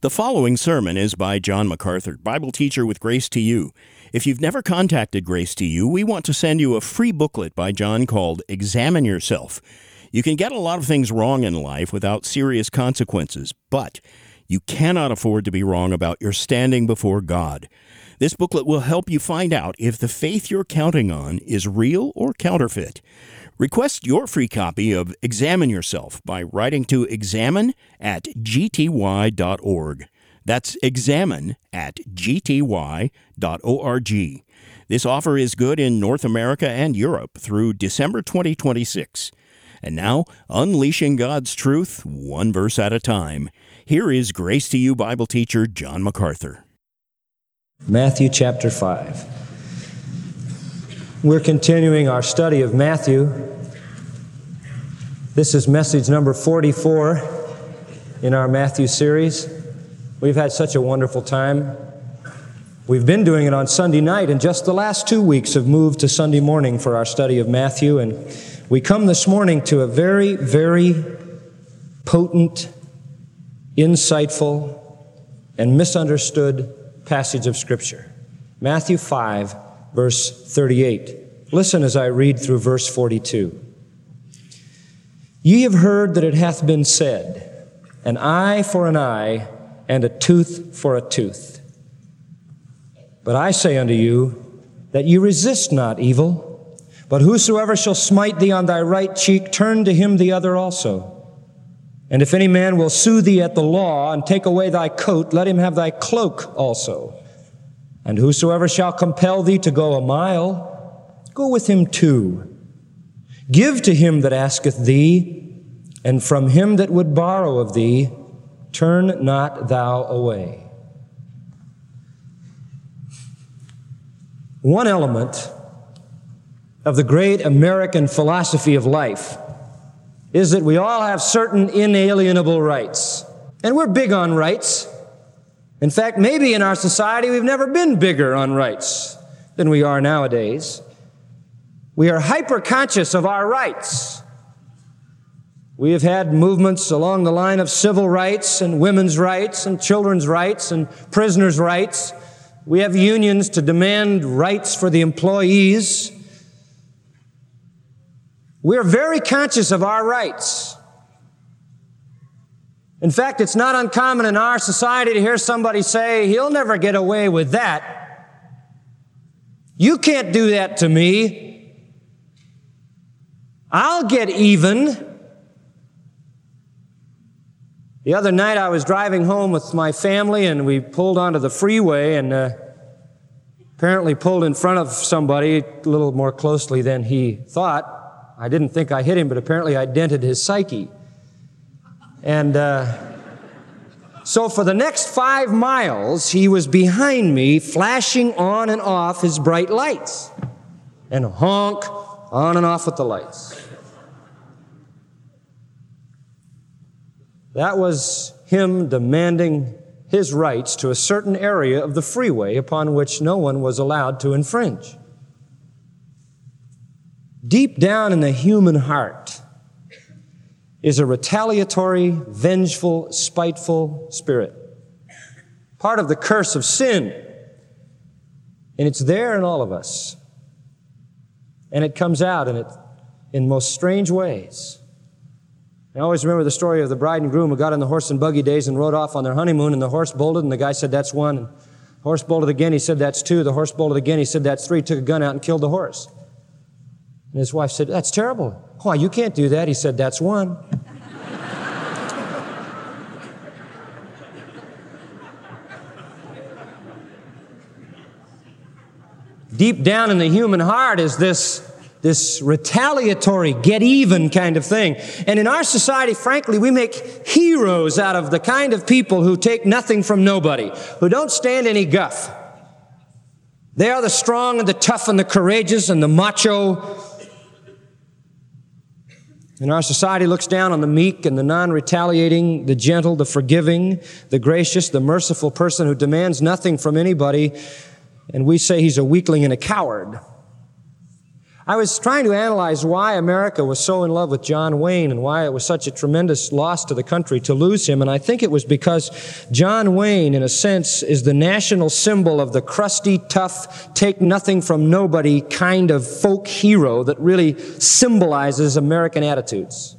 The following sermon is by John MacArthur, Bible teacher with Grace to You. If you've never contacted Grace to You, we want to send you a free booklet by John called Examine Yourself. You can get a lot of things wrong in life without serious consequences, but you cannot afford to be wrong about your standing before God. This booklet will help you find out if the faith you're counting on is real or counterfeit. Request your free copy of Examine Yourself by writing to examine@gty.org. That's examine@gty.org. This offer is good in North America and Europe through December 2026. And now, unleashing God's truth, one verse at a time. Here is Grace to You Bible teacher John MacArthur. Matthew chapter 5. We're continuing our study of Matthew. This is message number 44 in our Matthew series. We've had such a wonderful time. We've been doing it on Sunday night, and just the last 2 weeks have moved to Sunday morning for our study of Matthew. And we come this morning to a very, very potent, insightful, and misunderstood passage of Scripture. Matthew 5, verse 38. Listen as I read through verse 42. Ye have heard that it hath been said, an eye for an eye, and a tooth for a tooth. But I say unto you, that ye resist not evil, but whosoever shall smite thee on thy right cheek, turn to him the other also. And if any man will sue thee at the law, and take away thy coat, let him have thy cloak also. And whosoever shall compel thee to go a mile, go with him 2. Give to him that asketh thee, and from him that would borrow of thee, turn not thou away. One element of the great American philosophy of life is that we all have certain inalienable rights. And we're big on rights. In fact, maybe in our society we've never been bigger on rights than we are nowadays. We are hyper-conscious of our rights. We have had movements along the line of civil rights and women's rights and children's rights and prisoners' rights. We have unions to demand rights for the employees. We're very conscious of our rights. In fact, it's not uncommon in our society to hear somebody say, he'll never get away with that. You can't do that to me. I'll get even. The other night I was driving home with my family and we pulled onto the freeway and apparently pulled in front of somebody a little more closely than he thought. I didn't think I hit him, but apparently I dented his psyche. And so for the next 5 miles, he was behind me, flashing on and off his bright lights. And honk, on and off with the lights. That was him demanding his rights to a certain area of the freeway upon which no one was allowed to infringe. Deep down in the human heart is a retaliatory, vengeful, spiteful spirit. Part of the curse of sin. And it's there in all of us. And it comes out in most strange ways. I always remember the story of the bride and groom who got in the horse and buggy days and rode off on their honeymoon, and the horse bolted, and the guy said, that's 1. And the horse bolted again, he said, that's 2. The horse bolted again, he said, that's 3. Took a gun out and killed the horse. And his wife said, that's terrible. Why, you can't do that. He said, that's 1. Deep down in the human heart is this retaliatory, get-even kind of thing. And in our society, frankly, we make heroes out of the kind of people who take nothing from nobody, who don't stand any guff. They are the strong and the tough and the courageous and the macho. And our society looks down on the meek and the non-retaliating, the gentle, the forgiving, the gracious, the merciful person who demands nothing from anybody, and we say he's a weakling and a coward. I was trying to analyze why America was so in love with John Wayne and why it was such a tremendous loss to the country to lose him. And I think it was because John Wayne, in a sense, is the national symbol of the crusty, tough, take nothing from nobody kind of folk hero that really symbolizes American attitudes.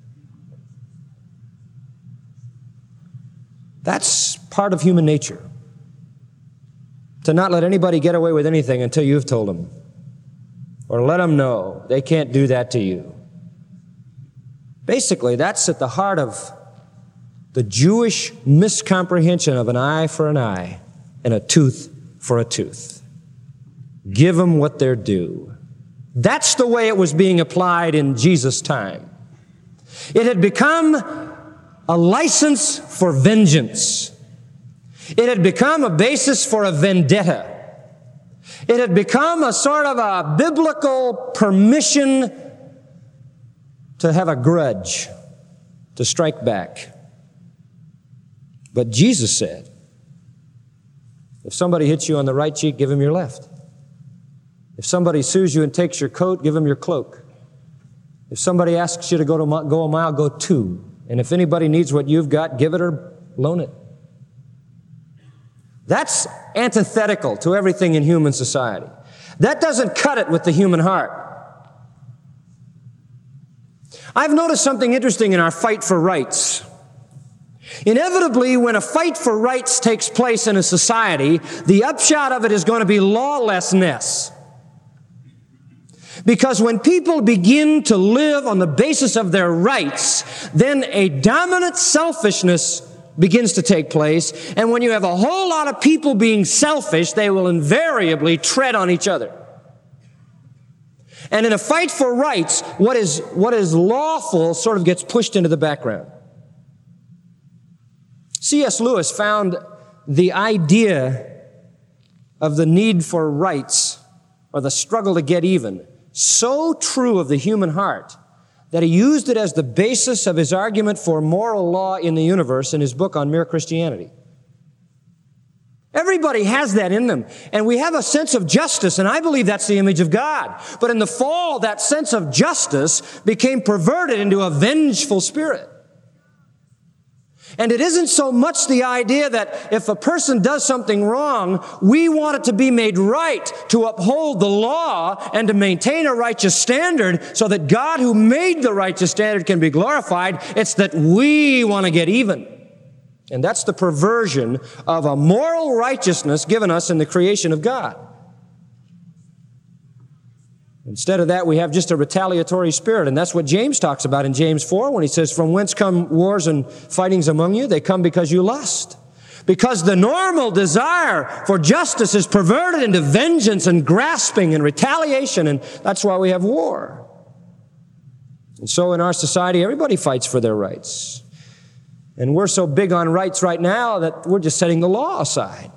That's part of human nature. To not let anybody get away with anything until you've told them. Or let them know they can't do that to you. Basically, that's at the heart of the Jewish miscomprehension of an eye for an eye and a tooth for a tooth. Give them what they're due. That's the way it was being applied in Jesus' time. It had become a license for vengeance. It had become a basis for a vendetta. It had become a sort of a biblical permission to have a grudge, to strike back. But Jesus said, if somebody hits you on the right cheek, give him your left. If somebody sues you and takes your coat, give him your cloak. If somebody asks you to go a mile, go 2. And if anybody needs what you've got, give it or loan it. That's antithetical to everything in human society. That doesn't cut it with the human heart. I've noticed something interesting in our fight for rights. Inevitably, when a fight for rights takes place in a society, the upshot of it is going to be lawlessness. Because when people begin to live on the basis of their rights, then a dominant selfishness begins to take place. And when you have a whole lot of people being selfish, they will invariably tread on each other. And in a fight for rights, what is lawful sort of gets pushed into the background. C.S. Lewis found the idea of the need for rights, or the struggle to get even, so true of the human heart that he used it as the basis of his argument for moral law in the universe in his book on Mere Christianity. Everybody has that in them, and we have a sense of justice, and I believe that's the image of God. But in the fall, that sense of justice became perverted into a vengeful spirit. And it isn't so much the idea that if a person does something wrong, we want it to be made right, to uphold the law and to maintain a righteous standard so that God who made the righteous standard can be glorified. It's that we want to get even. And that's the perversion of a moral righteousness given us in the creation of God. Instead of that, we have just a retaliatory spirit, and that's what James talks about in James 4 when he says, "From whence come wars and fightings among you? They come because you lust." Because the normal desire for justice is perverted into vengeance and grasping and retaliation, and that's why we have war. And so in our society, everybody fights for their rights. And we're so big on rights right now that we're just setting the law aside.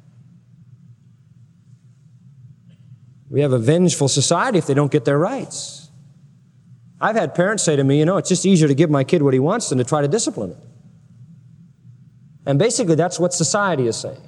We have a vengeful society if they don't get their rights. I've had parents say to me, it's just easier to give my kid what he wants than to try to discipline him. And basically that's what society is saying.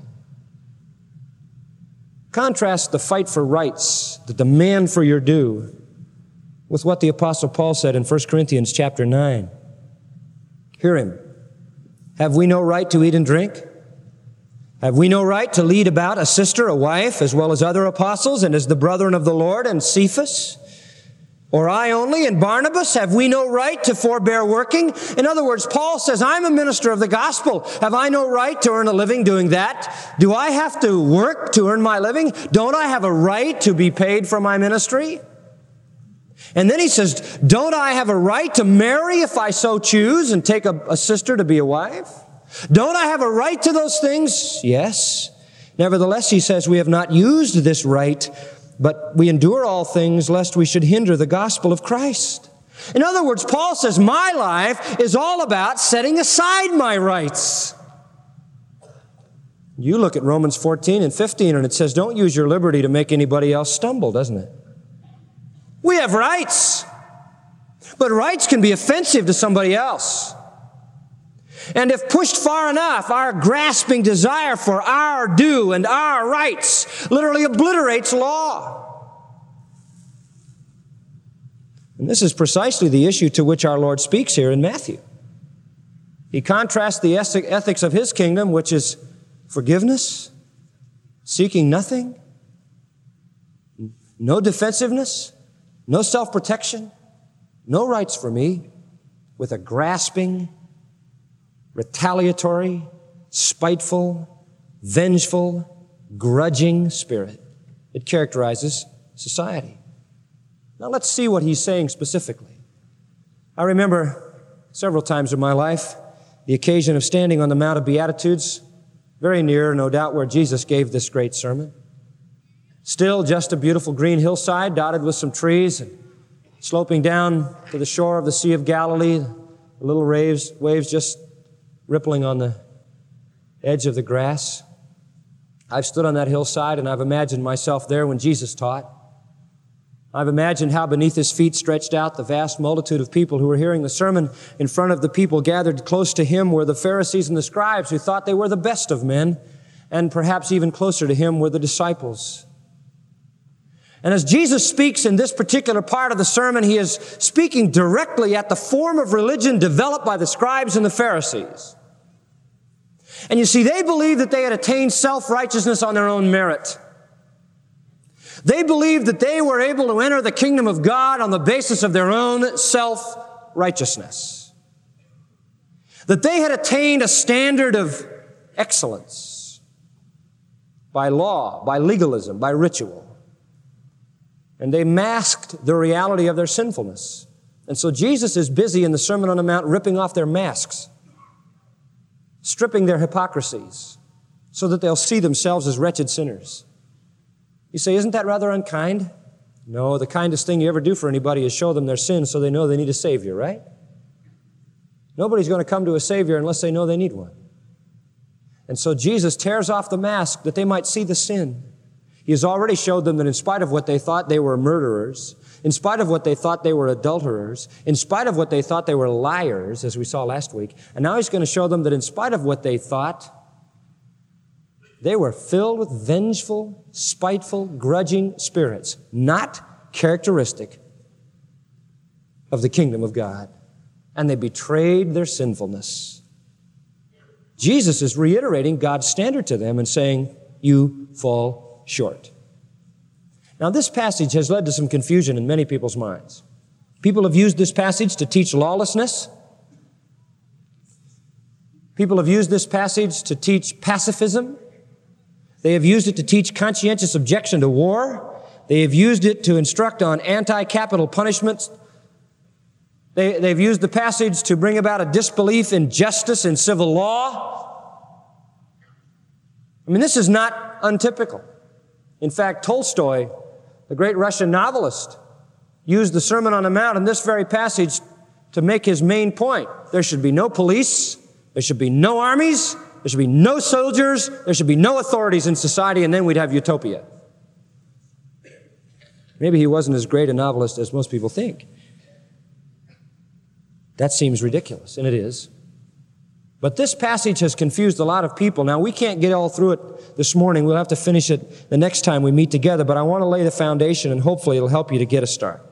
Contrast the fight for rights, the demand for your due, with what the Apostle Paul said in 1 Corinthians chapter 9. Hear him. Have we no right to eat and drink? Have we no right to lead about a sister, a wife, as well as other apostles, and as the brethren of the Lord, and Cephas? Or I only, and Barnabas? Have we no right to forbear working? In other words, Paul says, I'm a minister of the gospel. Have I no right to earn a living doing that? Do I have to work to earn my living? Don't I have a right to be paid for my ministry? And then he says, don't I have a right to marry if I so choose and take a sister to be a wife? Don't I have a right to those things? Yes. Nevertheless, he says, we have not used this right, but we endure all things lest we should hinder the gospel of Christ. In other words, Paul says, my life is all about setting aside my rights. You look at Romans 14 and 15, and it says, don't use your liberty to make anybody else stumble, doesn't it? We have rights, but rights can be offensive to somebody else. And if pushed far enough, our grasping desire for our due and our rights literally obliterates law. And this is precisely the issue to which our Lord speaks here in Matthew. He contrasts the ethics of his kingdom, which is forgiveness, seeking nothing, no defensiveness, no self-protection, no rights for me, with a grasping, retaliatory, spiteful, vengeful, grudging spirit. It characterizes society. Now let's see what he's saying specifically. I remember several times in my life the occasion of standing on the Mount of Beatitudes, very near, no doubt, where Jesus gave this great sermon. Still just a beautiful green hillside dotted with some trees and sloping down to the shore of the Sea of Galilee, the little waves just rippling on the edge of the grass. I've stood on that hillside and I've imagined myself there when Jesus taught. I've imagined how beneath his feet stretched out the vast multitude of people who were hearing the sermon. In front of the people gathered close to him were the Pharisees and the scribes who thought they were the best of men, and perhaps even closer to him were the disciples. And as Jesus speaks in this particular part of the sermon, he is speaking directly at the form of religion developed by the scribes and the Pharisees. And you see, they believed that they had attained self-righteousness on their own merit. They believed that they were able to enter the kingdom of God on the basis of their own self-righteousness. That they had attained a standard of excellence by law, by legalism, by ritual. And they masked the reality of their sinfulness. And so Jesus is busy in the Sermon on the Mount ripping off their masks, stripping their hypocrisies, so that they'll see themselves as wretched sinners. You say, isn't that rather unkind? No, the kindest thing you ever do for anybody is show them their sin so they know they need a Savior, right? Nobody's going to come to a Savior unless they know they need one. And so Jesus tears off the mask that they might see the sin. He has already showed them that in spite of what they thought they were murderers, in spite of what they thought they were adulterers, in spite of what they thought they were liars, as we saw last week, and now he's going to show them that in spite of what they thought, they were filled with vengeful, spiteful, grudging spirits, not characteristic of the kingdom of God. And they betrayed their sinfulness. Jesus is reiterating God's standard to them and saying, you fall short. Now, this passage has led to some confusion in many people's minds. People have used this passage to teach lawlessness. People have used this passage to teach pacifism. They have used it to teach conscientious objection to war. They have used it to instruct on anti-capital punishments. They've used the passage to bring about a disbelief in justice and civil law. I mean, this is not untypical. In fact, Tolstoy, the great Russian novelist, used the Sermon on the Mount in this very passage to make his main point. There should be no police. There should be no armies. There should be no soldiers. There should be no authorities in society, and then we'd have utopia. Maybe he wasn't as great a novelist as most people think. That seems ridiculous, and it is. But this passage has confused a lot of people. Now, we can't get all through it this morning. We'll have to finish it the next time we meet together, but I want to lay the foundation, and hopefully it'll help you to get a start.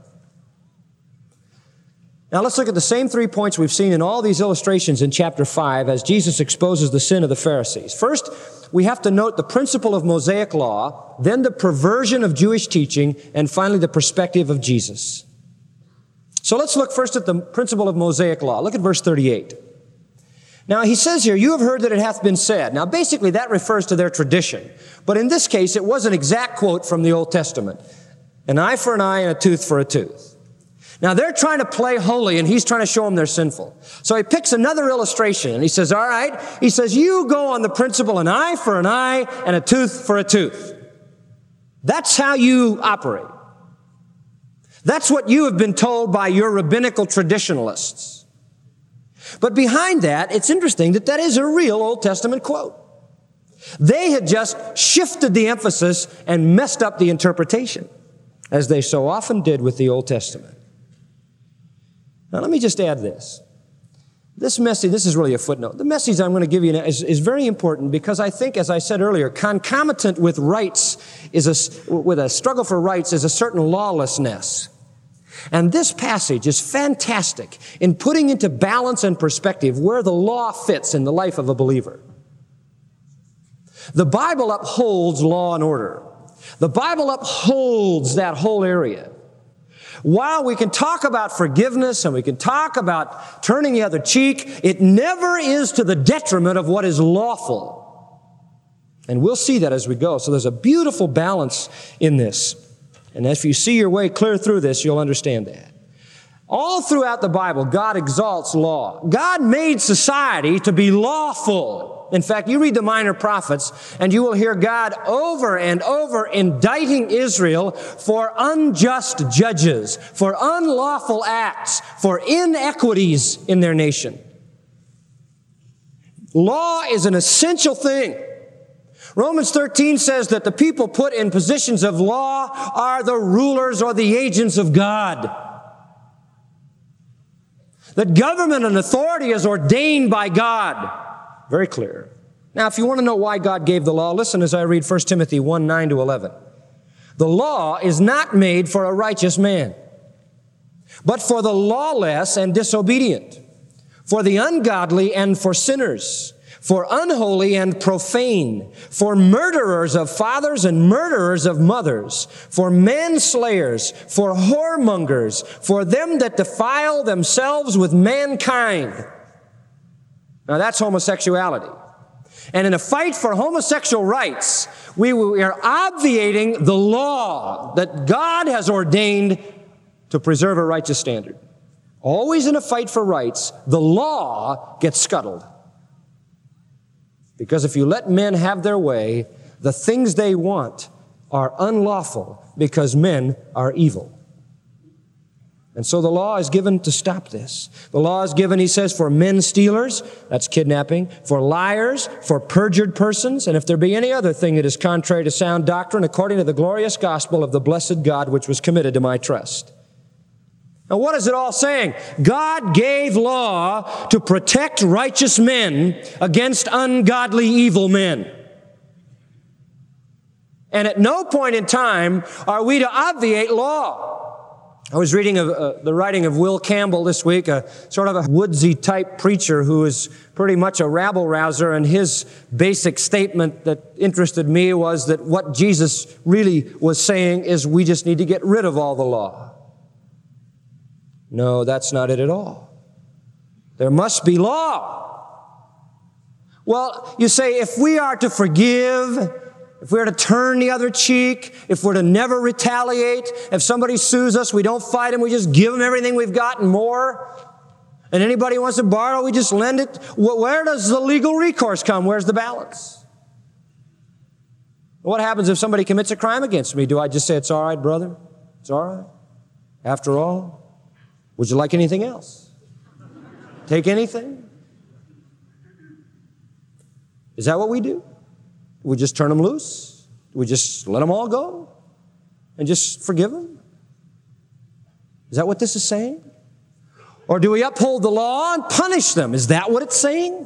Now, let's look at the same 3 points we've seen in all these illustrations in chapter 5 as Jesus exposes the sin of the Pharisees. First, we have to note the principle of Mosaic law, then the perversion of Jewish teaching, and finally the perspective of Jesus. So let's look first at the principle of Mosaic law. Look at verse 38. Now, he says here, you have heard that it hath been said. Now, basically, that refers to their tradition. But in this case, it was an exact quote from the Old Testament. An eye for an eye and a tooth for a tooth. Now, they're trying to play holy, and he's trying to show them they're sinful. So he picks another illustration, and he says, all right, he says, you go on the principle an eye for an eye and a tooth for a tooth. That's how you operate. That's what you have been told by your rabbinical traditionalists. But behind that, it's interesting that that is a real Old Testament quote. They had just shifted the emphasis and messed up the interpretation, as they so often did with the Old Testament. Now, let me just add this. This message, this is really a footnote. The message I'm going to give you now is very important because I think, as I said earlier, concomitant with rights with a struggle for rights is a certain lawlessness. And this passage is fantastic in putting into balance and perspective where the law fits in the life of a believer. The Bible upholds law and order. The Bible upholds that whole area. While we can talk about forgiveness and we can talk about turning the other cheek, it never is to the detriment of what is lawful. And we'll see that as we go. So there's a beautiful balance in this. And if you see your way clear through this, you'll understand that. All throughout the Bible, God exalts law. God made society to be lawful. In fact, you read the minor prophets, and you will hear God over and over indicting Israel for unjust judges, for unlawful acts, for inequities in their nation. Law is an essential thing. Romans 13 says that the people put in positions of law are the rulers or the agents of God. That government and authority is ordained by God. Very clear. Now, if you want to know why God gave the law, listen as I read 1 Timothy 1, 9-11. The law is not made for a righteous man, but for the lawless and disobedient, for the ungodly and for sinners, for unholy and profane, for murderers of fathers and murderers of mothers, for manslayers, for whoremongers, for them that defile themselves with mankind. Now that's homosexuality. And in a fight for homosexual rights, we are obviating the law that God has ordained to preserve a righteous standard. Always in a fight for rights, the law gets scuttled. Because if you let men have their way, the things they want are unlawful because men are evil. And so the law is given to stop this. The law is given, he says, for men stealers, that's kidnapping, for liars, for perjured persons, and if there be any other thing that is contrary to sound doctrine, according to the glorious gospel of the blessed God, which was committed to my trust. Now, what is it all saying? God gave law to protect righteous men against ungodly evil men. And at no point in time are we to obviate law. I was reading the writing of Will Campbell this week, a sort of a woodsy type preacher who is pretty much a rabble-rouser, and his basic statement that interested me was that what Jesus really was saying is we just need to get rid of all the law. No, that's not it at all. There must be law. Well, you say, if we are to forgive, if we're to turn the other cheek, if we're to never retaliate, if somebody sues us, we don't fight them, we just give them everything we've got and more. And anybody wants to borrow, we just lend it. Where does the legal recourse come? Where's the balance? What happens if somebody commits a crime against me? Do I just say, it's all right, brother? It's all right? After all? Would you like anything else? Take anything? Is that what we do? We just turn them loose? We just let them all go? And just forgive them? Is that what this is saying? Or do we uphold the law and punish them? Is that what it's saying?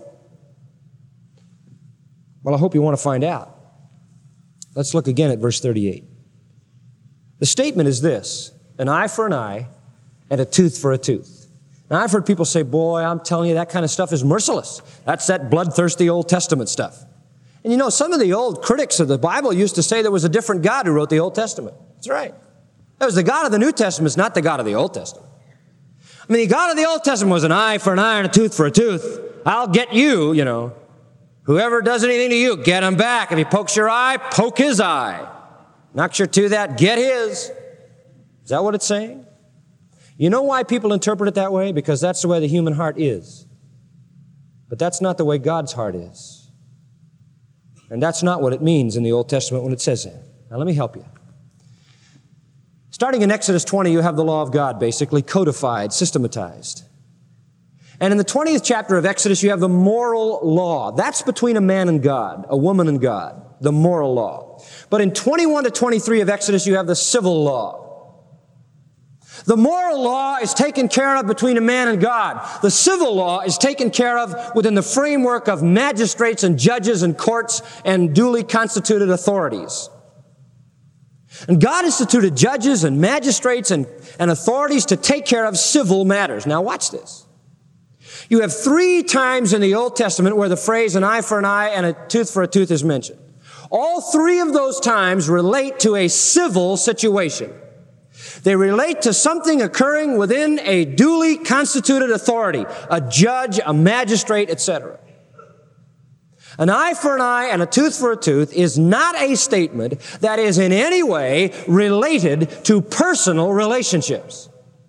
Well, I hope you want to find out. Let's look again at verse 38. The statement is this: an eye for an eye, and a tooth for a tooth. Now, I've heard people say, boy, I'm telling you, that kind of stuff is merciless. That's that bloodthirsty Old Testament stuff. And you know, some of the old critics of the Bible used to say there was a different God who wrote the Old Testament. That's right. That was the God of the New Testament, it's not the God of the Old Testament. I mean, the God of the Old Testament was an eye for an eye and a tooth for a tooth. I'll get you, you know. Whoever does anything to you, get him back. If he pokes your eye, poke his eye. Knocks your tooth out, get his. Is that what it's saying? You know why people interpret it that way? Because that's the way the human heart is. But that's not the way God's heart is. And that's not what it means in the Old Testament when it says that. Now let me help you. Starting in Exodus 20, you have the law of God basically codified, systematized. And in the 20th chapter of Exodus, you have the moral law. That's between a man and God, a woman and God, the moral law. But in 21 to 23 of Exodus, you have the civil law. The moral law is taken care of between a man and God. The civil law is taken care of within the framework of magistrates and judges and courts and duly constituted authorities. And God instituted judges and magistrates and authorities to take care of civil matters. Now watch this. You have 3 times in the Old Testament where the phrase an eye for an eye and a tooth for a tooth is mentioned. All 3 of those times relate to a civil situation. They relate to something occurring within a duly constituted authority, a judge, a magistrate, etc. An eye for an eye and a tooth for a tooth is not a statement that is in any way related to personal relationships.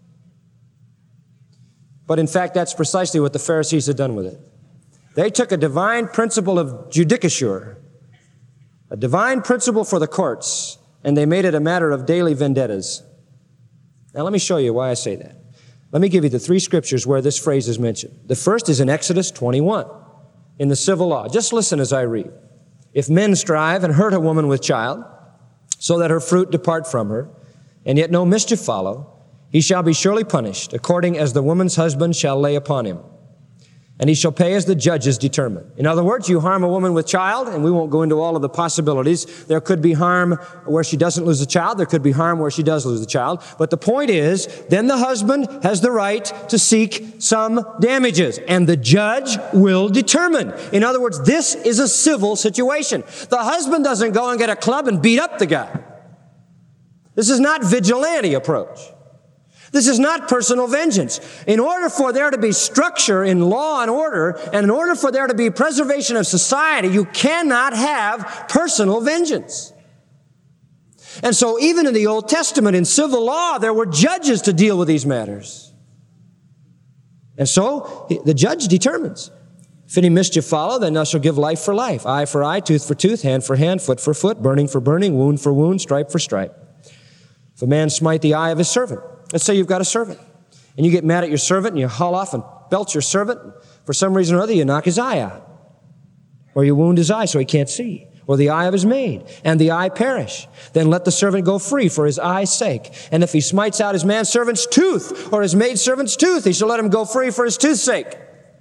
But in fact, that's precisely what the Pharisees had done with it. They took a divine principle of judicature, a divine principle for the courts, and they made it a matter of daily vendettas. Now let me show you why I say that. Let me give you the 3 scriptures where this phrase is mentioned. The first is in Exodus 21, in the civil law. Just listen as I read. If men strive and hurt a woman with child, so that her fruit depart from her, and yet no mischief follow, he shall be surely punished, according as the woman's husband shall lay upon him. And he shall pay as the judges determine. In other words, you harm a woman with child, and we won't go into all of the possibilities. There could be harm where she doesn't lose a child. There could be harm where she does lose a child. But the point is, then the husband has the right to seek some damages, and the judge will determine. In other words, this is a civil situation. The husband doesn't go and get a club and beat up the guy. This is not vigilante approach. This is not personal vengeance. In order for there to be structure in law and order, and in order for there to be preservation of society, you cannot have personal vengeance. And so even in the Old Testament, in civil law, there were judges to deal with these matters. And so the judge determines. If any mischief follow, then thou shalt give life for life, eye for eye, tooth for tooth, hand for hand, foot for foot, burning for burning, wound for wound, stripe for stripe. If a man smite the eye of his servant, let's say you've got a servant, and you get mad at your servant, and you haul off and belt your servant. For some reason or other, you knock his eye out. Or you wound his eye so he can't see. Or the eye of his maid, and the eye perish. Then let the servant go free for his eye's sake. And if he smites out his manservant's tooth, or his maidservant's tooth, he shall let him go free for his tooth's sake.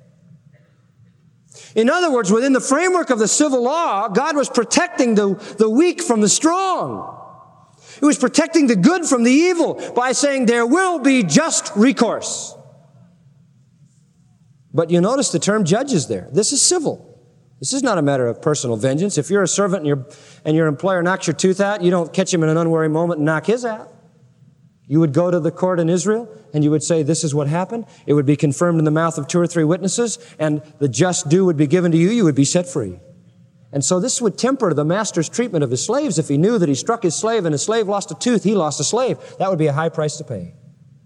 In other words, within the framework of the civil law, God was protecting the weak from the strong. He was protecting the good from the evil by saying there will be just recourse. But you notice the term judges there. This is civil. This is not a matter of personal vengeance. If you're a servant and your employer knocks your tooth out, you don't catch him in an unwary moment and knock his out. You would go to the court in Israel and you would say, this is what happened. It would be confirmed in the mouth of 2 or 3 witnesses, and the just due would be given to you. You would be set free. And so this would temper the master's treatment of his slaves. If he knew that he struck his slave and his slave lost a tooth, he lost a slave. That would be a high price to pay.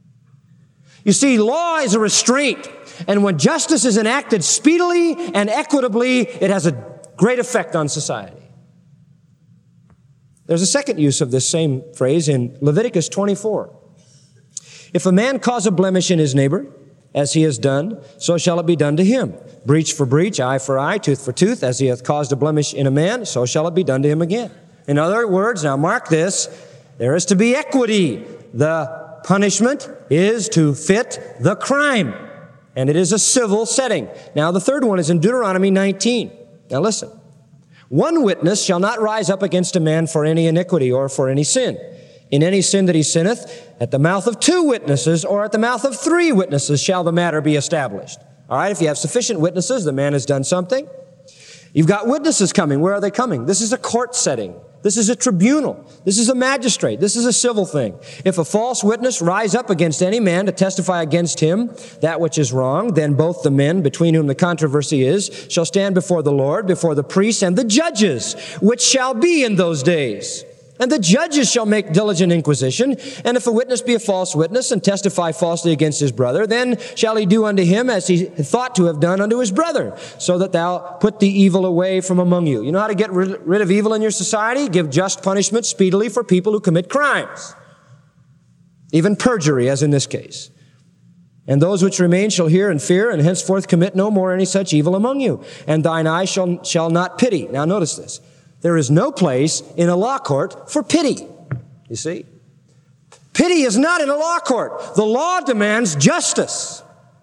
You see, law is a restraint. And when justice is enacted speedily and equitably, it has a great effect on society. There's a second use of this same phrase in Leviticus 24. If a man cause a blemish in his neighbor, as he has done, so shall it be done to him. Breach for breach, eye for eye, tooth for tooth, as he hath caused a blemish in a man, so shall it be done to him again. In other words, now mark this, there is to be equity. The punishment is to fit the crime. And it is a civil setting. Now the third one is in Deuteronomy 19. Now listen. One witness shall not rise up against a man for any iniquity or for any sin. In any sin that he sinneth, at the mouth of 2 witnesses or at the mouth of 3 witnesses shall the matter be established. All right, if you have sufficient witnesses, the man has done something. You've got witnesses coming. Where are they coming? This is a court setting. This is a tribunal. This is a magistrate. This is a civil thing. If a false witness rise up against any man to testify against him that which is wrong, then both the men between whom the controversy is shall stand before the Lord, before the priests and the judges, which shall be in those days. And the judges shall make diligent inquisition. And if a witness be a false witness and testify falsely against his brother, then shall he do unto him as he thought to have done unto his brother, so that thou put the evil away from among you. You know how to get rid of evil in your society? Give just punishment speedily for people who commit crimes. Even perjury, as in this case. And those which remain shall hear and fear, and henceforth commit no more any such evil among you. And thine eye shall not pity. Now notice this. There is no place in a law court for pity. You see? Pity is not in a law court. The law demands justice.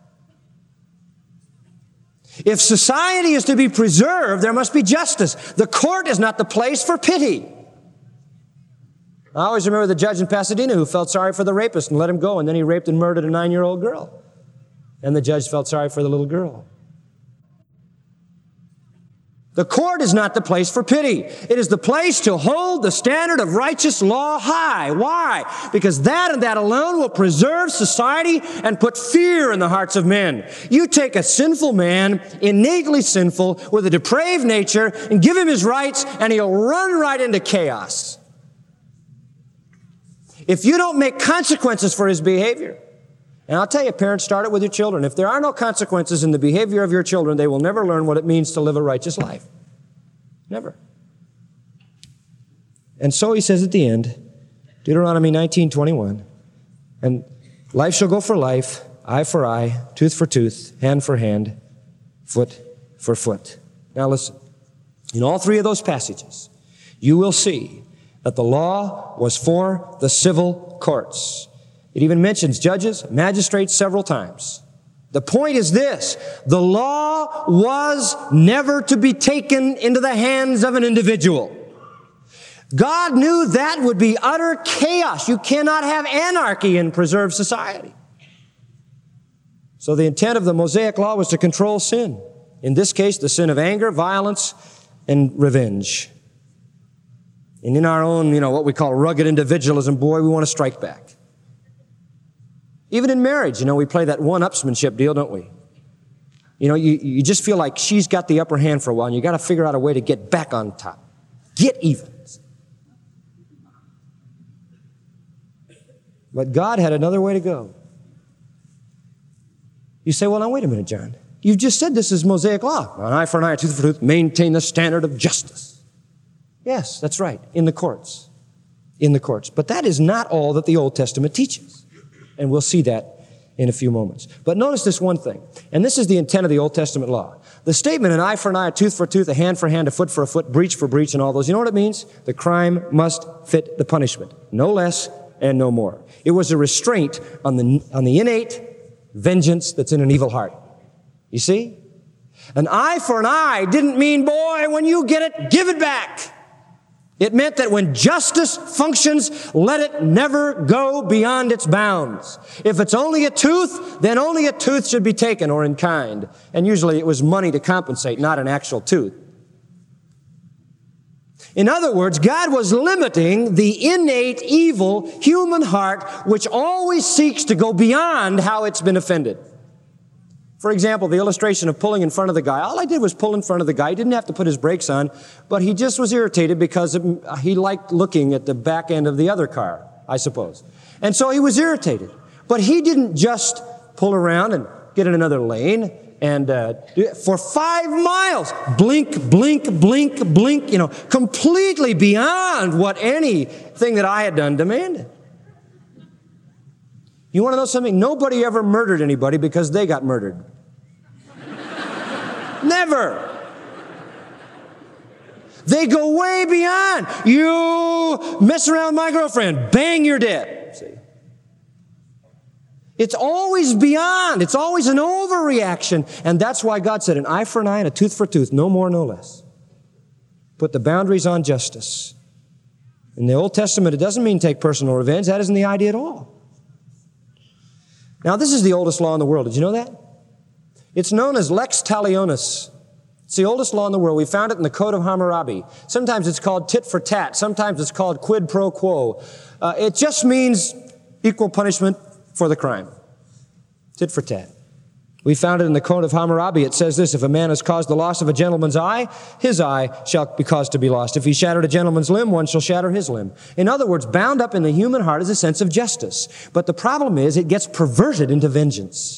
If society is to be preserved, there must be justice. The court is not the place for pity. I always remember the judge in Pasadena who felt sorry for the rapist and let him go, and then he raped and murdered a 9-year-old girl. And the judge felt sorry for the little girl. The court is not the place for pity. It is the place to hold the standard of righteous law high. Why? Because that and that alone will preserve society and put fear in the hearts of men. You take a sinful man, innately sinful, with a depraved nature, and give him his rights, and he'll run right into chaos. If you don't make consequences for his behavior, and I'll tell you, parents, start it with your children. If there are no consequences in the behavior of your children, they will never learn what it means to live a righteous life. Never. And so he says at the end, Deuteronomy 19:21, and life shall go for life, eye for eye, tooth for tooth, hand for hand, foot for foot. Now listen, in all three of those passages, you will see that the law was for the civil courts. It even mentions judges, magistrates several times. The point is this: the law was never to be taken into the hands of an individual. God knew that would be utter chaos. You cannot have anarchy in preserved society. So the intent of the Mosaic law was to control sin. In this case, the sin of anger, violence, and revenge. And in our own, what we call rugged individualism, boy, we want to strike back. Even in marriage, we play that one-upsmanship deal, don't we? You just feel like she's got the upper hand for a while, and you got to figure out a way to get back on top. Get even. But God had another way to go. You say, well, now wait a minute, John. You've just said this is Mosaic law. An eye for an eye, a tooth for a tooth, maintain the standard of justice. Yes, that's right, in the courts. In the courts. But that is not all that the Old Testament teaches. And we'll see that in a few moments. But notice this one thing, and this is the intent of the Old Testament law. The statement, an eye for an eye, a tooth for a tooth, a hand for a hand, a foot for a foot, breach for breach, and all those, you know what it means? The crime must fit the punishment. No less and no more. It was a restraint on the innate vengeance that's in an evil heart. You see? An eye for an eye didn't mean, boy, when you get it, give it back. It meant that when justice functions, let it never go beyond its bounds. If it's only a tooth, then only a tooth should be taken, or in kind. And usually it was money to compensate, not an actual tooth. In other words, God was limiting the innate evil human heart, which always seeks to go beyond how it's been offended. For example, the illustration of pulling in front of the guy. All I did was pull in front of the guy. He didn't have to put his brakes on, but he just was irritated because he liked looking at the back end of the other car, I suppose. And so he was irritated. But he didn't just pull around and get in another lane and for 5 miles, blink, blink, blink, blink, completely beyond what anything that I had done demanded. You want to know something? Nobody ever murdered anybody because they got murdered. Never. They go way beyond. You mess around with my girlfriend, bang, you're dead. See? It's always beyond. It's always an overreaction. And that's why God said an eye for an eye and a tooth for a tooth, no more, no less. Put the boundaries on justice. In the Old Testament, it doesn't mean take personal revenge. That isn't the idea at all. Now, this is the oldest law in the world. Did you know that? It's known as Lex Talionis. It's the oldest law in the world. We found it in the Code of Hammurabi. Sometimes it's called tit for tat. Sometimes it's called quid pro quo. It just means equal punishment for the crime. Tit for tat. We found it in the Code of Hammurabi. It says this: if a man has caused the loss of a gentleman's eye, his eye shall be caused to be lost. If he shattered a gentleman's limb, one shall shatter his limb. In other words, bound up in the human heart is a sense of justice. But the problem is it gets perverted into vengeance.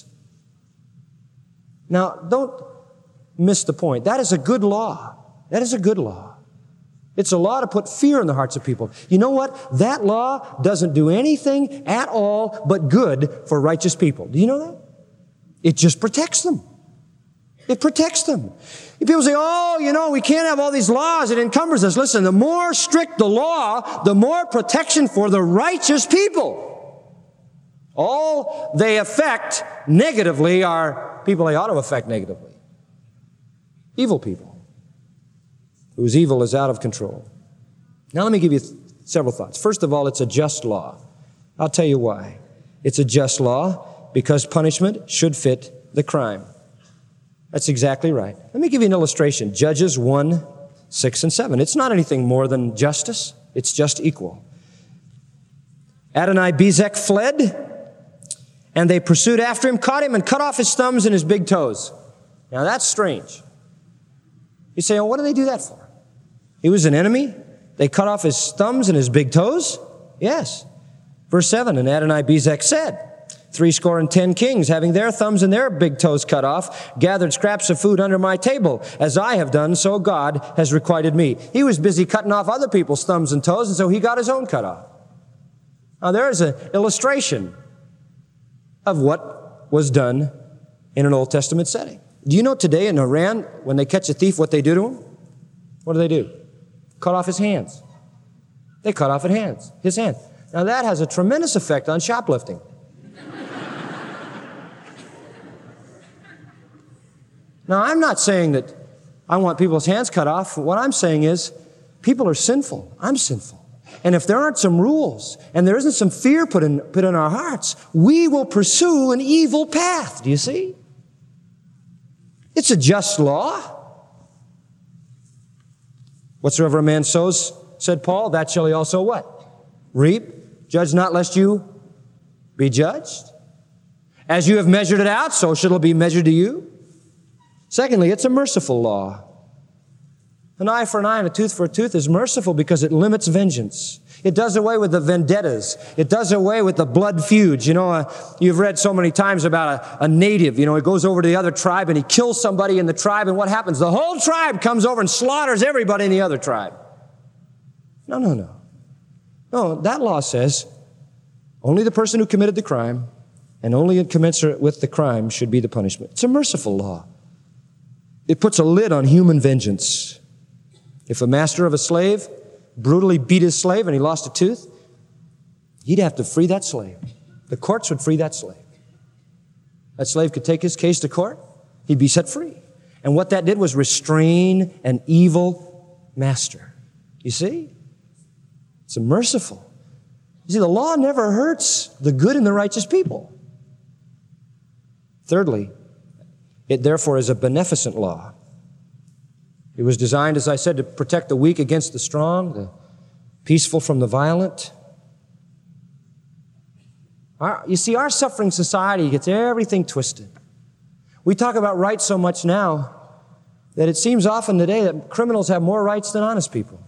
Now, don't miss the point. That is a good law. That is a good law. It's a law to put fear in the hearts of people. You know what? That law doesn't do anything at all but good for righteous people. Do you know that? It just protects them. It protects them. If people say, we can't have all these laws, it encumbers us. Listen, the more strict the law, the more protection for the righteous people. All they affect negatively are people they ought to affect negatively. Evil people whose evil is out of control. Now let me give you Several thoughts. First of all, it's a just law. I'll tell you why. It's a just law because punishment should fit the crime. That's exactly right. Let me give you an illustration. Judges 1, 6, and 7. It's not anything more than justice. It's just equal. Adonai-Bezek fled, and they pursued after him, caught him, and cut off his thumbs and his big toes. Now that's strange. You say, oh, what do they do that for? He was an enemy. They cut off his thumbs and his big toes? Yes. Verse 7, and Adonai-Bezek said, 70 kings, having their thumbs and their big toes cut off, gathered scraps of food under my table. As I have done, so God has requited me. He was busy cutting off other people's thumbs and toes, and so he got his own cut off. Now there is an illustration of what was done in an Old Testament setting. Do you know today in Iran, when they catch a thief, what they do to him? What do? Cut off his hands. They cut off his hands. Now that has a tremendous effect on shoplifting. Now I'm not saying that I want people's hands cut off. What I'm saying is people are sinful. I'm sinful. And if there aren't some rules and there isn't some fear put in our hearts, we will pursue an evil path. Do you see? It's a just law. Whatsoever a man sows, said Paul, that shall he also what? Reap. Judge not lest you be judged. As you have measured it out, so shall it be measured to you. Secondly, it's a merciful law. An eye for an eye and a tooth for a tooth is merciful because it limits vengeance. It does away with the vendettas. It does away with the blood feuds. You know, you've read so many times about a native. You know, he goes over to the other tribe and he kills somebody in the tribe, and what happens? The whole tribe comes over and slaughters everybody in the other tribe. No. No, that law says only the person who committed the crime and only commensurate with the crime should be the punishment. It's a merciful law. It puts a lid on human vengeance. If a master of a slave brutally beat his slave and he lost a tooth, he'd have to free that slave. The courts would free that slave. That slave could take his case to court. He'd be set free. And what that did was restrain an evil master. You see? It's merciful. You see, the law never hurts the good and the righteous people. Thirdly, it therefore is a beneficent law. It was designed, as I said, to protect the weak against the strong, the peaceful from the violent. You see, our suffering society gets everything twisted. We talk about rights so much now that it seems often today that criminals have more rights than honest people.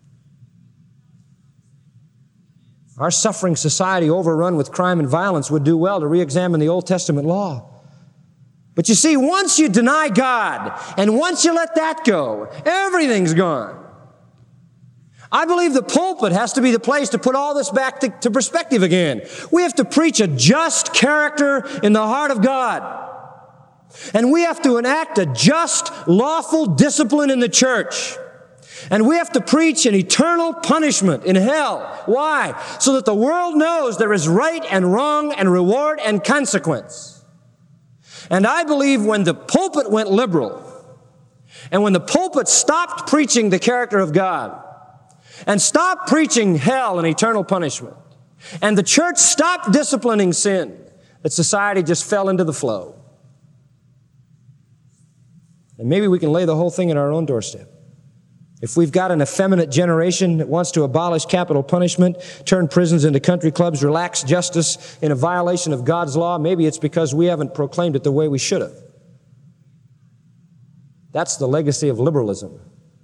Our suffering society, overrun with crime and violence, would do well to re-examine the Old Testament law. But you see, once you deny God, and once you let that go, everything's gone. I believe the pulpit has to be the place to put all this back to perspective again. We have to preach a just character in the heart of God. And we have to enact a just, lawful discipline in the church. And we have to preach an eternal punishment in hell. Why? So that the world knows there is right and wrong and reward and consequence. And I believe when the pulpit went liberal, and when the pulpit stopped preaching the character of God, and stopped preaching hell and eternal punishment, and the church stopped disciplining sin, that society just fell into the flow. And maybe we can lay the whole thing in our own doorstep. If we've got an effeminate generation that wants to abolish capital punishment, turn prisons into country clubs, relax justice in a violation of God's law, maybe it's because we haven't proclaimed it the way we should have. That's the legacy of liberalism.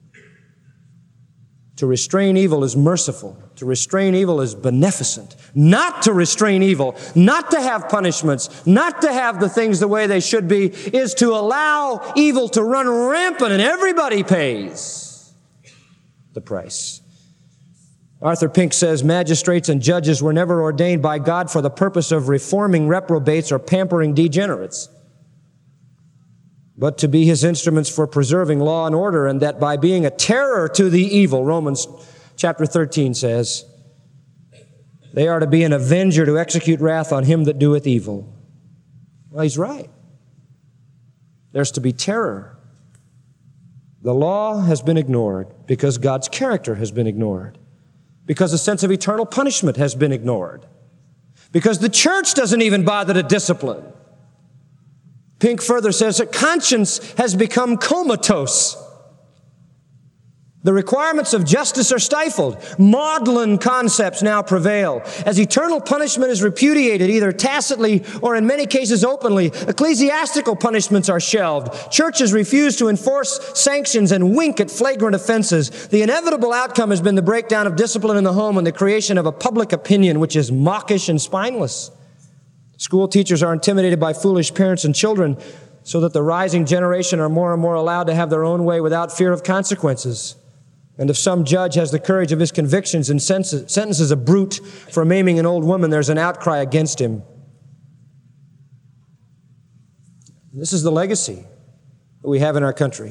To restrain evil is merciful. To restrain evil is beneficent. Not to restrain evil, not to have punishments, not to have the things the way they should be, is to allow evil to run rampant and everybody pays the price. Arthur Pink says, magistrates and judges were never ordained by God for the purpose of reforming reprobates or pampering degenerates, but to be his instruments for preserving law and order, and that by being a terror to the evil, Romans chapter 13 says, they are to be an avenger to execute wrath on him that doeth evil. Well, he's right. There's to be terror. The law has been ignored because God's character has been ignored. because the sense of eternal punishment has been ignored, because the church doesn't even bother to discipline. Pink further says that conscience has become comatose. The requirements of justice are stifled. Maudlin concepts now prevail. As eternal punishment is repudiated, either tacitly or in many cases openly, ecclesiastical punishments are shelved. Churches refuse to enforce sanctions and wink at flagrant offenses. The inevitable outcome has been the breakdown of discipline in the home and the creation of a public opinion which is mawkish and spineless. School teachers are intimidated by foolish parents and children so that the rising generation are more and more allowed to have their own way without fear of consequences. And if some judge has the courage of his convictions and sentences a brute for maiming an old woman, there's an outcry against him. This is the legacy that we have in our country.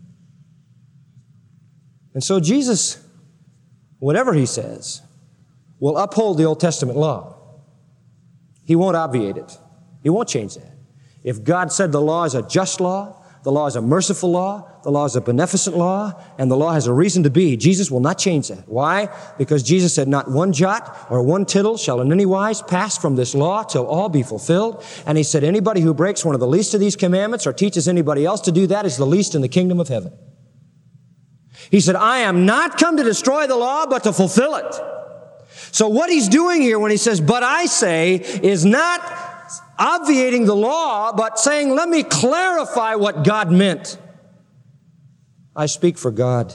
And so Jesus, whatever he says, will uphold the Old Testament law. He won't obviate it. He won't change that. If God said the law is a just law, the law is a merciful law, the law is a beneficent law, and the law has a reason to be, Jesus will not change that. Why? Because Jesus said, not one jot or one tittle shall in any wise pass from this law till all be fulfilled. And he said, anybody who breaks one of the least of these commandments or teaches anybody else to do that is the least in the kingdom of heaven. He said, I am not come to destroy the law, but to fulfill it. So what he's doing here when he says, but I say, is not obviating the law, but saying, let me clarify what God meant. I speak for God.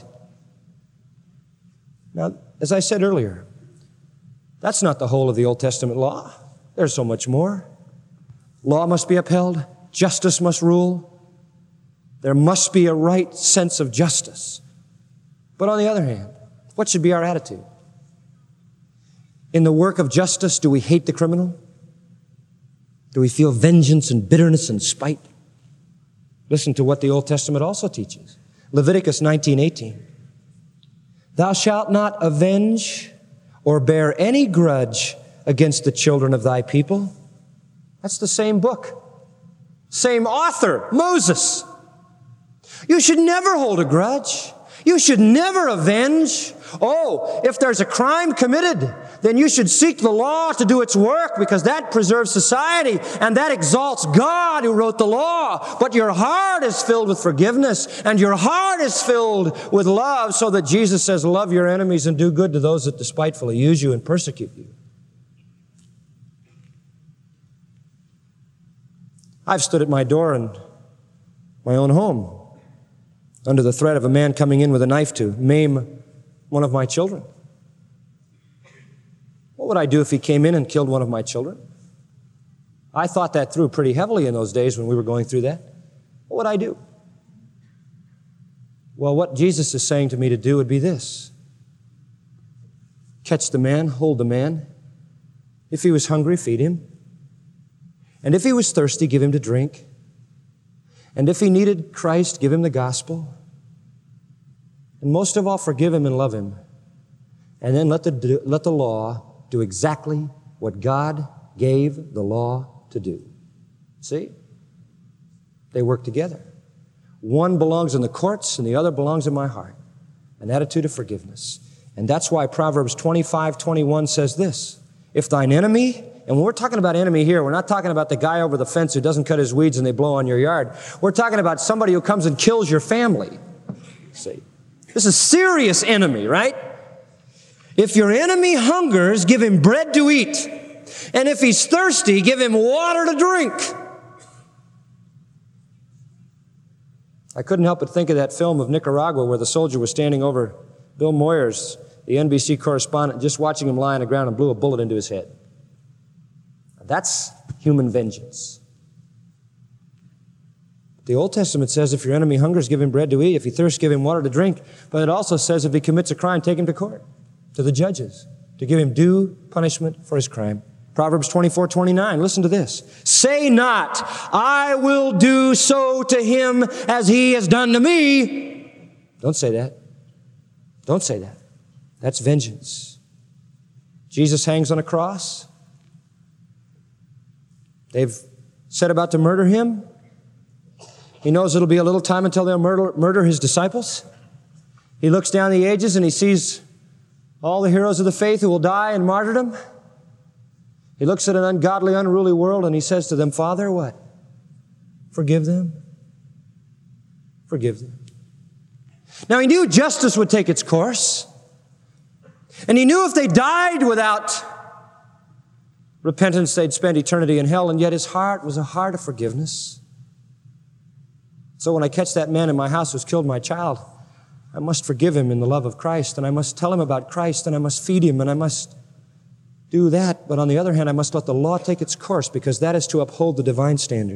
Now, as I said earlier, that's not the whole of the Old Testament law. There's so much more. Law must be upheld. Justice must rule. There must be a right sense of justice. But on the other hand, what should be our attitude? In the work of justice, do we hate the criminal? Do we feel vengeance and bitterness and spite? Listen to what the Old Testament also teaches. Leviticus 19:18. Thou shalt not avenge or bear any grudge against the children of thy people. That's the same book. Same author, Moses. You should never hold a grudge. You should never avenge. Oh, if there's a crime committed, then you should seek the law to do its work because that preserves society and that exalts God who wrote the law. But your heart is filled with forgiveness and your heart is filled with love so that Jesus says, love your enemies and do good to those that despitefully use you and persecute you. I've stood at my door in my own home under the threat of a man coming in with a knife to maim one of my children. What would I do if he came in and killed one of my children? I thought that through pretty heavily in those days when we were going through that. What would I do? Well, what Jesus is saying to me to do would be this. Catch the man, hold the man. If he was hungry, feed him. And if he was thirsty, give him to drink. And if he needed Christ, give him the gospel. And most of all, forgive him and love him. And then let the law do exactly what God gave the law to do. See? They work together. One belongs in the courts and the other belongs in my heart. An attitude of forgiveness. And that's why Proverbs 25:21 says this. If thine enemy, and when we're talking about enemy here, we're not talking about the guy over the fence who doesn't cut his weeds and they blow on your yard. We're talking about somebody who comes and kills your family. See? This is serious enemy, right? If your enemy hungers, give him bread to eat. And if he's thirsty, give him water to drink. I couldn't help but think of that film of Nicaragua where the soldier was standing over Bill Moyers, the NBC correspondent, just watching him lie on the ground and blew a bullet into his head. That's human vengeance. The Old Testament says if your enemy hungers, give him bread to eat. If he thirsts, give him water to drink. But it also says if he commits a crime, take him to court, to the judges, to give him due punishment for his crime. Proverbs 24:29, listen to this. Say not, I will do so to him as he has done to me. Don't say that. Don't say that. That's vengeance. Jesus hangs on a cross. They've set about to murder him. He knows it'll be a little time until they'll murder his disciples. He looks down the ages and he sees All the heroes of the faith who will die in martyrdom. He looks at an ungodly, unruly world and he says to them, Father, what? Forgive them. Forgive them. Now he knew justice would take its course. And he knew if they died without repentance, they'd spend eternity in hell. And yet his heart was a heart of forgiveness. So when I catch that man in my house who's killed my child, I must forgive him in the love of Christ, and I must tell him about Christ, and I must feed him, and I must do that. But on the other hand, I must let the law take its course, because that is to uphold the divine standard.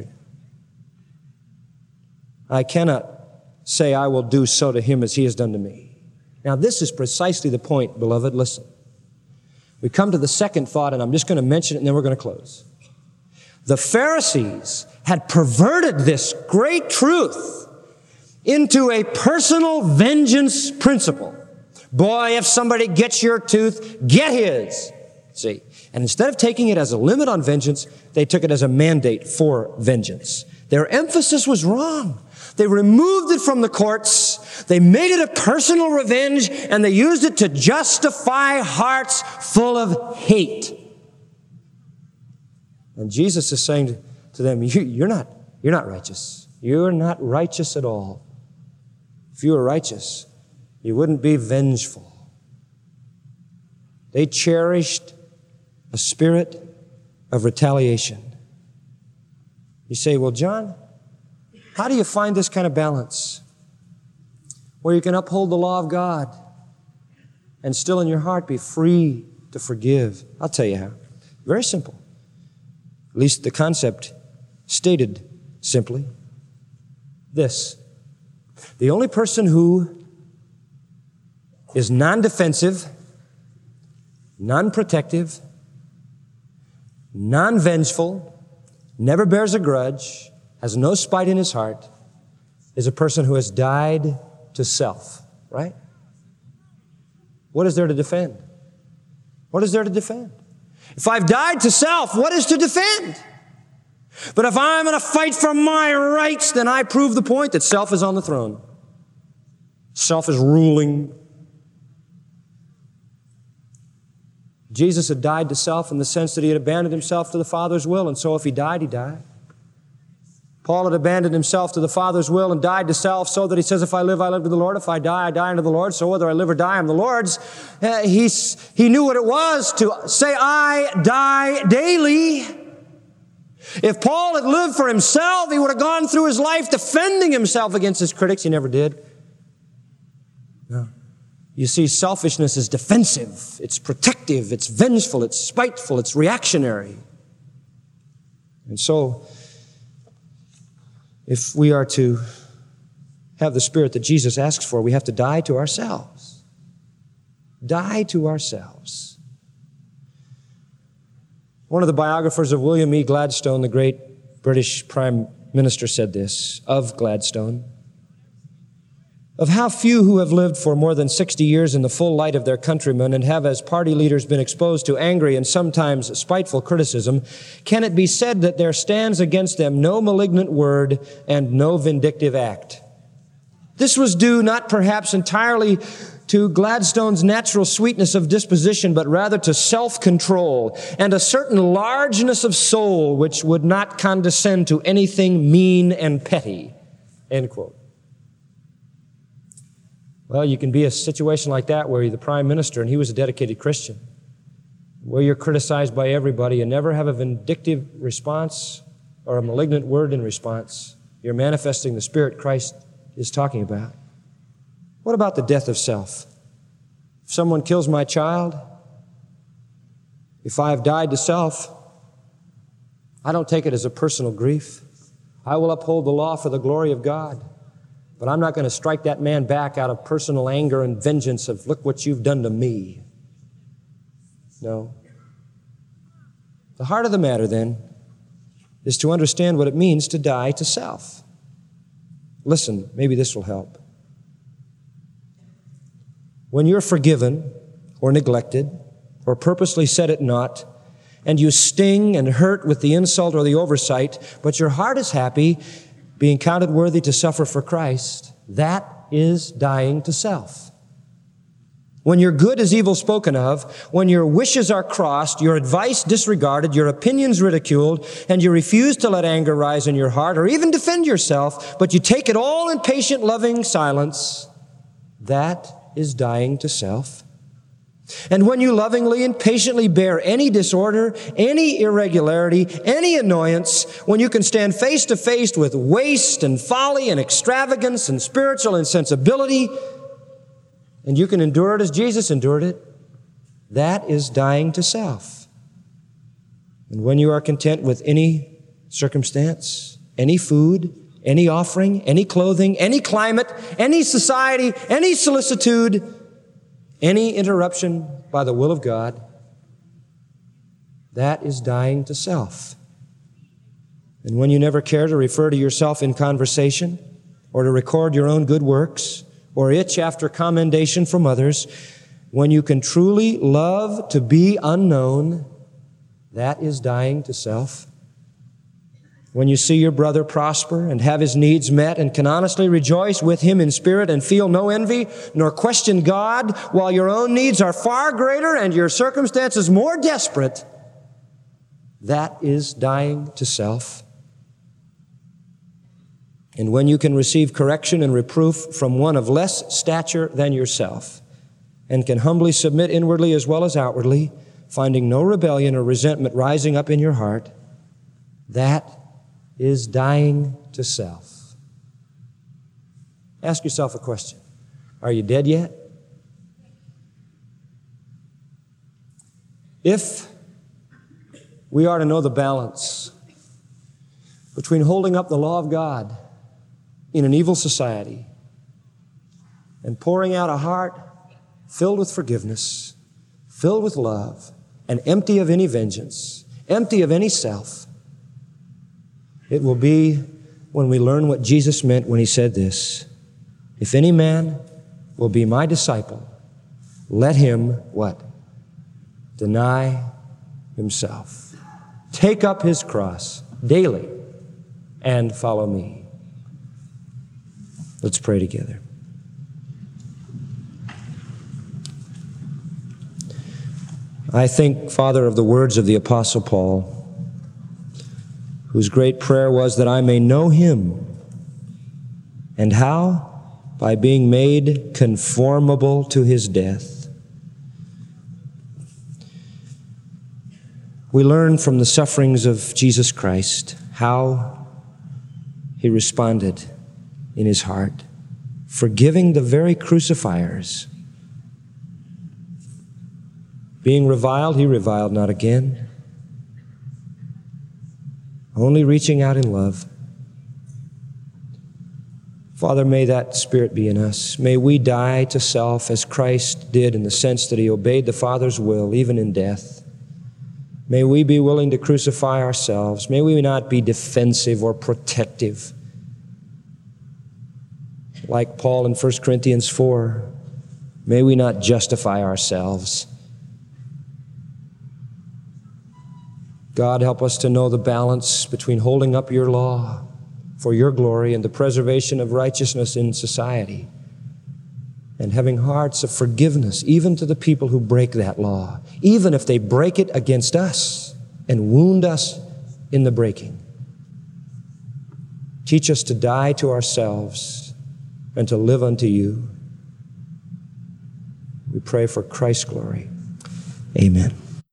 I cannot say I will do so to him as he has done to me. Now, this is precisely the point, beloved. Listen. We come to the second thought, and I'm just going to mention it, and then we're going to close. The Pharisees had perverted this great truth into a personal vengeance principle. Boy, if somebody gets your tooth, get his. See? And instead of taking it as a limit on vengeance, they took it as a mandate for vengeance. Their emphasis was wrong. They removed it from the courts. They made it a personal revenge, and they used it to justify hearts full of hate. And Jesus is saying to them, you're not righteous. You're not righteous at all. If you were righteous, you wouldn't be vengeful. They cherished a spirit of retaliation. You say, well, John, how do you find this kind of balance where you can uphold the law of God and still in your heart be free to forgive? I'll tell you how. Very simple. At least the concept stated simply. This. The only person who is non-defensive, non-protective, non-vengeful, never bears a grudge, has no spite in his heart, is a person who has died to self, right? What is there to defend? What is there to defend? If I've died to self, what is to defend? But if I'm going to fight for my rights, then I prove the point that self is on the throne. Self is ruling. Jesus had died to self in the sense that he had abandoned himself to the Father's will, and so if he died, he died. Paul had abandoned himself to the Father's will and died to self so that he says, if I live to the Lord. If I die unto the Lord. So whether I live or die, I'm the Lord's. He knew what it was to say, I die daily. If Paul had lived for himself, he would have gone through his life defending himself against his critics. He never did. No. You see, selfishness is defensive. It's protective. It's vengeful. It's spiteful. It's reactionary. And so, if we are to have the spirit that Jesus asks for, we have to die to ourselves. Die to ourselves. One of the biographers of William E. Gladstone, the great British Prime Minister, said this of Gladstone: of how few who have lived for more than 60 years in the full light of their countrymen and have as party leaders been exposed to angry and sometimes spiteful criticism, can it be said that there stands against them no malignant word and no vindictive act? This was due not perhaps entirely to Gladstone's natural sweetness of disposition, but rather to self-control and a certain largeness of soul which would not condescend to anything mean and petty. End quote. Well, you can be a situation like that where you're the prime minister and he was a dedicated Christian, where you're criticized by everybody and never have a vindictive response or a malignant word in response. You're manifesting the spirit Christ is talking about. What about the death of self? If someone kills my child, if I have died to self, I don't take it as a personal grief. I will uphold the law for the glory of God. But I'm not going to strike that man back out of personal anger and vengeance of, look what you've done to me. No. The heart of the matter, then, is to understand what it means to die to self. Listen, maybe this will help. When you're forgiven or neglected or purposely set at naught, and you sting and hurt with the insult or the oversight, but your heart is happy, being counted worthy to suffer for Christ, that is dying to self. when your good is evil spoken of, when your wishes are crossed, your advice disregarded, your opinions ridiculed, and you refuse to let anger rise in your heart or even defend yourself, but you take it all in patient, loving silence, that is dying to self. And when you lovingly and patiently bear any disorder, any irregularity, any annoyance, when you can stand face to face with waste and folly and extravagance and spiritual insensibility, and you can endure it as Jesus endured it, that is dying to self. And when you are content with any circumstance, any food, any offering, any clothing, any climate, any society, any solicitude, any interruption by the will of God, that is dying to self. And when you never care to refer to yourself in conversation or to record your own good works or itch after commendation from others, when you can truly love to be unknown, that is dying to self. When you see your brother prosper and have his needs met and can honestly rejoice with him in spirit and feel no envy nor question God while your own needs are far greater and your circumstances more desperate, that is dying to self. And when you can receive correction and reproof from one of less stature than yourself and can humbly submit inwardly as well as outwardly, finding no rebellion or resentment rising up in your heart, that is dying to self. Ask yourself a question. Are you dead yet? If we are to know the balance between holding up the law of God in an evil society and pouring out a heart filled with forgiveness, filled with love, and empty of any vengeance, empty of any self, it will be when we learn what Jesus meant when he said this: if any man will be my disciple, let him, what? Deny himself. Take up his cross daily and follow me. Let's pray together. I think, Father, of the words of the Apostle Paul, whose great prayer was that I may know him. And how? By being made conformable to his death. We learn from the sufferings of Jesus Christ how he responded in his heart, forgiving the very crucifiers. Being reviled, he reviled not again, only reaching out in love. Father, may that spirit be in us. May we die to self as Christ did, in the sense that he obeyed the Father's will, even in death. May we be willing to crucify ourselves. May we not be defensive or protective. Like Paul in 1 Corinthians 4, may we not justify ourselves. God, help us to know the balance between holding up your law for your glory and the preservation of righteousness in society, and having hearts of forgiveness even to the people who break that law, even if they break it against us and wound us in the breaking. Teach us to die to ourselves and to live unto you. We pray for Christ's glory. Amen.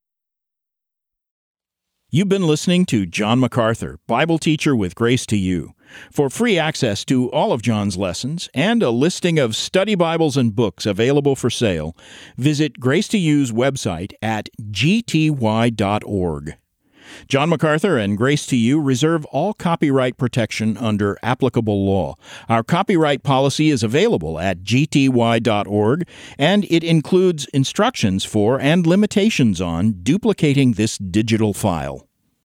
You've been listening to John MacArthur, Bible teacher with Grace to You. For free access to all of John's lessons and a listing of study Bibles and books available for sale, visit Grace to You's website at gty.org. John MacArthur and Grace to You reserve all copyright protection under applicable law. Our copyright policy is available at gty.org, and it includes instructions for and limitations on duplicating this digital file.